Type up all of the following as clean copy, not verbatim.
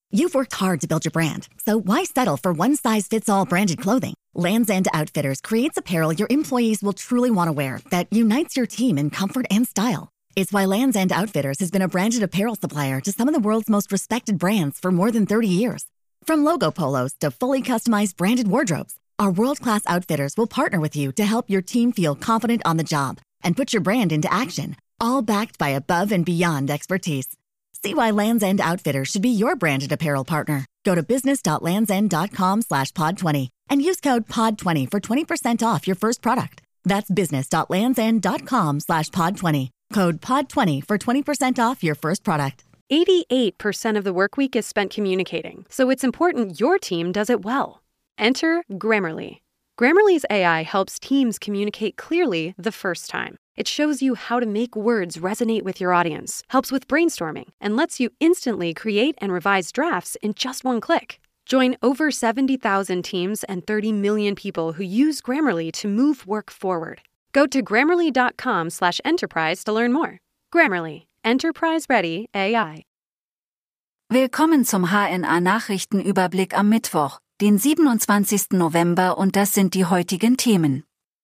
You've worked hard to build your brand, so why settle for one-size-fits-all branded clothing? Lands' End Outfitters creates apparel your employees will truly want to wear that unites your team in comfort and style. It's why Lands' End Outfitters has been a branded apparel supplier to some of the world's most respected brands for more than 30 years. From logo polos to fully customized branded wardrobes, our world-class outfitters will partner with you to help your team feel confident on the job and put your brand into action, all backed by above and beyond expertise. See why Lands' End Outfitters should be your branded apparel partner. Go to business.landsend.com/pod20 and use code POD20 for 20% off your first product. That's business.landsend.com/pod20. Code POD20 for 20% off your first product. 88% of the work week is spent communicating, so it's important your team does it well. Enter Grammarly. Grammarly's AI helps teams communicate clearly the first time. It shows you how to make words resonate with your audience, helps with brainstorming, and lets you instantly create and revise drafts in just one click. Join over 70,000 teams and 30 million people who use Grammarly to move work forward. Go to grammarly.com/enterprise to learn more. Grammarly. Enterprise-ready AI. Willkommen zum HNA-Nachrichtenüberblick am Mittwoch, den 27. November, und das sind die heutigen Themen.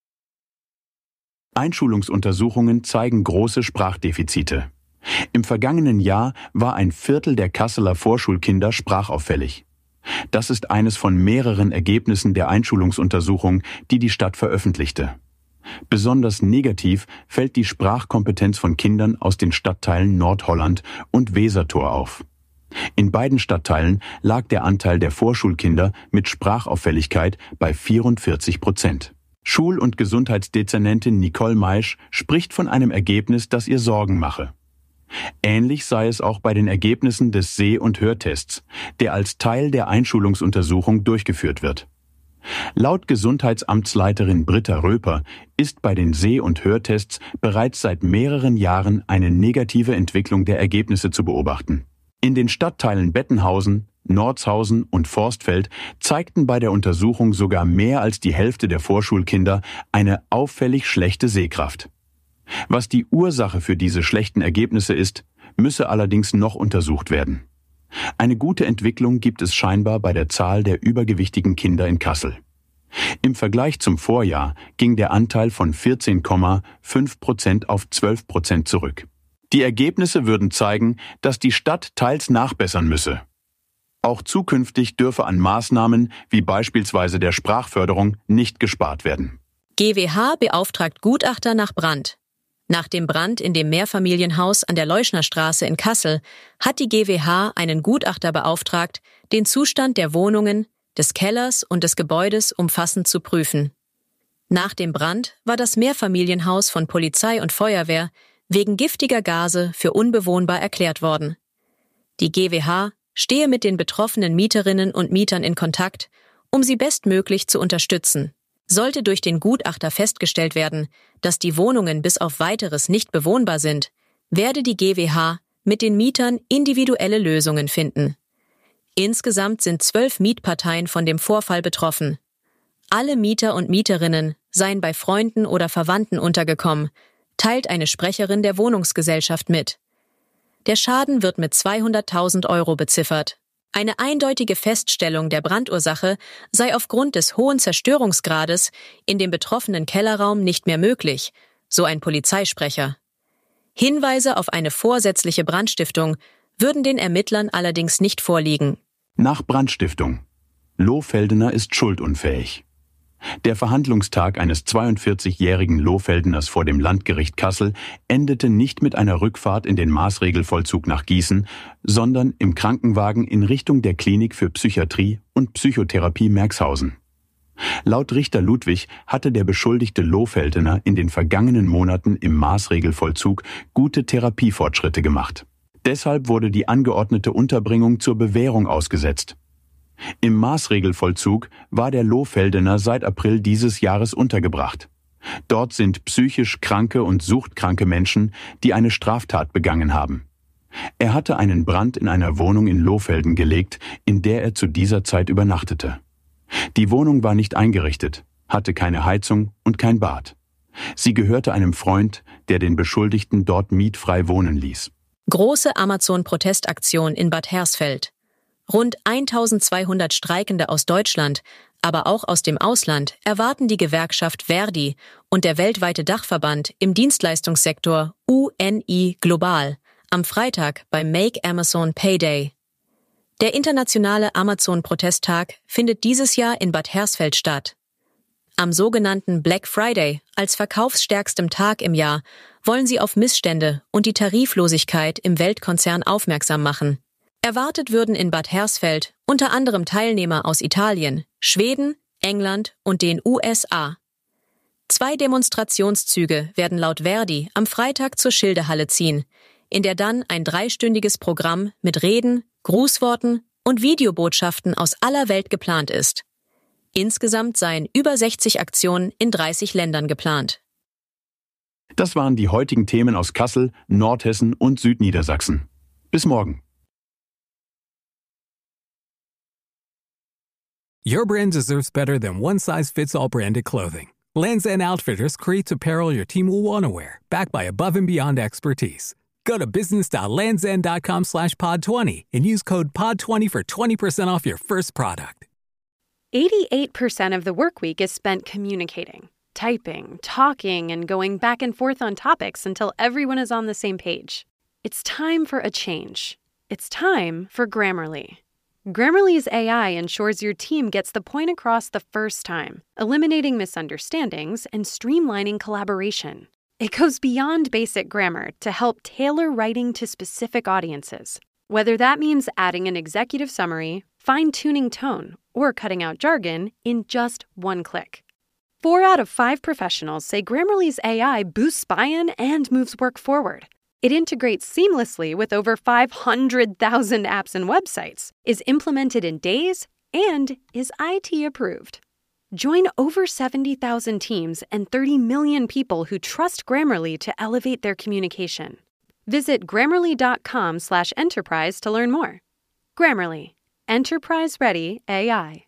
Einschulungsuntersuchungen zeigen große Sprachdefizite. Im vergangenen Jahr war ein Viertel der Kasseler Vorschulkinder sprachauffällig. Das ist eines von mehreren Ergebnissen der Einschulungsuntersuchung, die die Stadt veröffentlichte. Besonders negativ fällt die Sprachkompetenz von Kindern aus den Stadtteilen Nordholland und Wesertor auf. In beiden Stadtteilen lag der Anteil der Vorschulkinder mit Sprachauffälligkeit bei 44%. Schul- und Gesundheitsdezernentin Nicole Maisch spricht von einem Ergebnis, das ihr Sorgen mache. Ähnlich sei es auch bei den Ergebnissen des Seh- und Hörtests, der als Teil der Einschulungsuntersuchung durchgeführt wird. Laut Gesundheitsamtsleiterin Britta Röper ist bei den Seh- und Hörtests bereits seit mehreren Jahren eine negative Entwicklung der Ergebnisse zu beobachten. In den Stadtteilen Bettenhausen, Nordshausen und Forstfeld zeigten bei der Untersuchung sogar mehr als die Hälfte der Vorschulkinder eine auffällig schlechte Sehkraft. Was die Ursache für diese schlechten Ergebnisse ist, müsse allerdings noch untersucht werden. Eine gute Entwicklung gibt es scheinbar bei der Zahl der übergewichtigen Kinder in Kassel. Im Vergleich zum Vorjahr ging der Anteil von 14,5% auf 12% zurück. Die Ergebnisse würden zeigen, dass die Stadt teils nachbessern müsse. Auch zukünftig dürfe an Maßnahmen wie beispielsweise der Sprachförderung nicht gespart werden. GWH beauftragt Gutachter nach Brand. Nach dem Brand in dem Mehrfamilienhaus an der Leuschnerstraße in Kassel hat die GWH einen Gutachter beauftragt, den Zustand der Wohnungen, des Kellers und des Gebäudes umfassend zu prüfen. Nach dem Brand war das Mehrfamilienhaus von Polizei und Feuerwehr wegen giftiger Gase für unbewohnbar erklärt worden. Die GWH stehe mit den betroffenen Mieterinnen und Mietern in Kontakt, um sie bestmöglich zu unterstützen. Sollte durch den Gutachter festgestellt werden, dass die Wohnungen bis auf Weiteres nicht bewohnbar sind, werde die GWH mit den Mietern individuelle Lösungen finden. Insgesamt sind 12 Mietparteien von dem Vorfall betroffen. Alle Mieter und Mieterinnen seien bei Freunden oder Verwandten untergekommen, teilt eine Sprecherin der Wohnungsgesellschaft mit. Der Schaden wird mit 200.000 € beziffert. Eine eindeutige Feststellung der Brandursache sei aufgrund des hohen Zerstörungsgrades in dem betroffenen Kellerraum nicht mehr möglich, so ein Polizeisprecher. Hinweise auf eine vorsätzliche Brandstiftung würden den Ermittlern allerdings nicht vorliegen. Nach Brandstiftung. Lohfeldener ist schuldunfähig. Der Verhandlungstag eines 42-jährigen Lohfeldeners vor dem Landgericht Kassel endete nicht mit einer Rückfahrt in den Maßregelvollzug nach Gießen, sondern im Krankenwagen in Richtung der Klinik für Psychiatrie und Psychotherapie Merxhausen. Laut Richter Ludwig hatte der beschuldigte Lohfeldener in den vergangenen Monaten im Maßregelvollzug gute Therapiefortschritte gemacht. Deshalb wurde die angeordnete Unterbringung zur Bewährung ausgesetzt. Im Maßregelvollzug war der Lohfeldener seit April dieses Jahres untergebracht. Dort sind psychisch kranke und suchtkranke Menschen, die eine Straftat begangen haben. Er hatte einen Brand in einer Wohnung in Lohfelden gelegt, in der er zu dieser Zeit übernachtete. Die Wohnung war nicht eingerichtet, hatte keine Heizung und kein Bad. Sie gehörte einem Freund, der den Beschuldigten dort mietfrei wohnen ließ. Große Amazon-Protestaktion in Bad Hersfeld. Rund 1200 Streikende aus Deutschland, aber auch aus dem Ausland erwarten die Gewerkschaft ver.di und der weltweite Dachverband im Dienstleistungssektor UNI Global am Freitag beim Make Amazon Pay Day. Der internationale Amazon-Protesttag findet dieses Jahr in Bad Hersfeld statt. Am sogenannten Black Friday, als verkaufsstärkstem Tag im Jahr, wollen sie auf Missstände und die Tariflosigkeit im Weltkonzern aufmerksam machen. Erwartet würden in Bad Hersfeld unter anderem Teilnehmer aus Italien, Schweden, England und den USA. 2 Demonstrationszüge werden laut ver.di am Freitag zur Schildehalle ziehen, in der dann ein 3-stündiges Programm mit Reden, Grußworten und Videobotschaften aus aller Welt geplant ist. Insgesamt seien über 60 Aktionen in 30 Ländern geplant. Das waren die heutigen Themen aus Kassel, Nordhessen und Südniedersachsen. Bis morgen. Your brand deserves better than one-size-fits-all branded clothing. Lands' End Outfitters creates apparel your team will want to wear, backed by above-and-beyond expertise. Go to business.landsend.com/pod20 and use code POD20 for 20% off your first product. 88% of the work week is spent communicating, typing, talking, and going back and forth on topics until everyone is on the same page. It's time for a change. It's time for Grammarly. Grammarly's AI ensures your team gets the point across the first time, eliminating misunderstandings and streamlining collaboration. It goes beyond basic grammar to help tailor writing to specific audiences, whether that means adding an executive summary, fine-tuning tone, or cutting out jargon in just one click. 4 out of 5 professionals say Grammarly's AI boosts buy-in and moves work forward. It integrates seamlessly with over 500,000 apps and websites, is implemented in days, and is IT approved. Join over 70,000 teams and 30 million people who trust Grammarly to elevate their communication. Visit Grammarly.com/enterprise to learn more. Grammarly. Enterprise-ready AI.